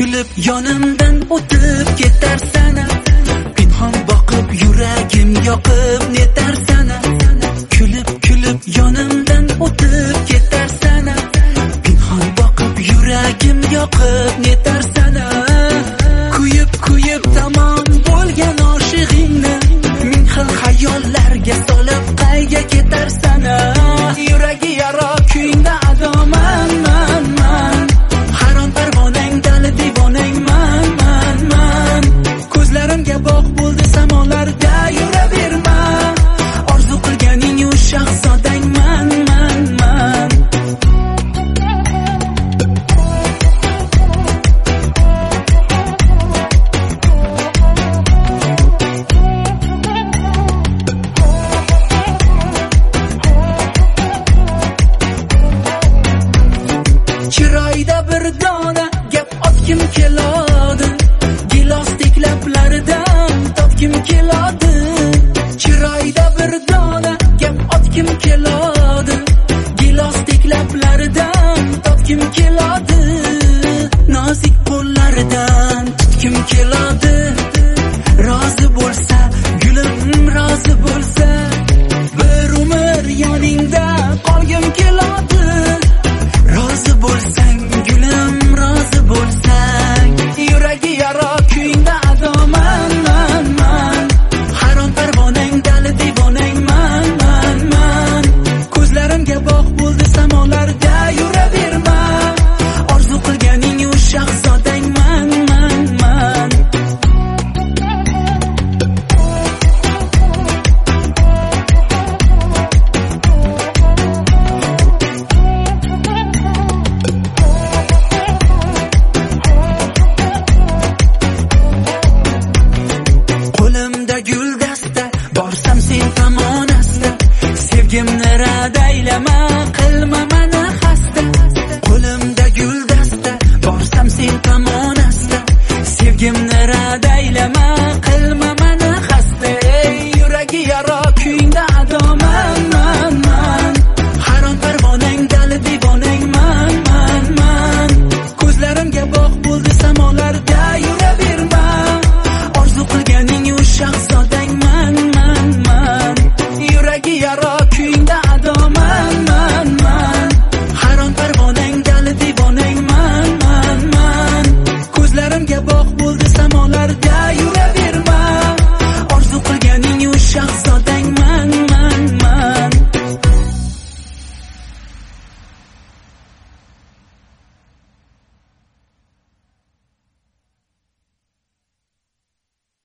kulib yonimdan o'tib ketarsana, pinhon boqib yuragim yoqib netarsana. Kulib yonimdan o'tib ketarsana, pinhon boqib yuragim yoqib netarsana. Kuyib tamom bo'lgan oshig'ingni ming xil xayollarga solib qayga ketarsana. Yuragi yaro kuyingda adoman man. Harom parvonang dali divonang man. Ko'zlarimga bog' bo'ldi samolarda yuraverma. Orzu qilganing u shahzodang man. Chiroyda bir dona gap otkim keladi, gilosdek lablaridan topkim keladi. Chiroyda bir dona gap otkim keladi, gilosdek lablaridan topkim keladi.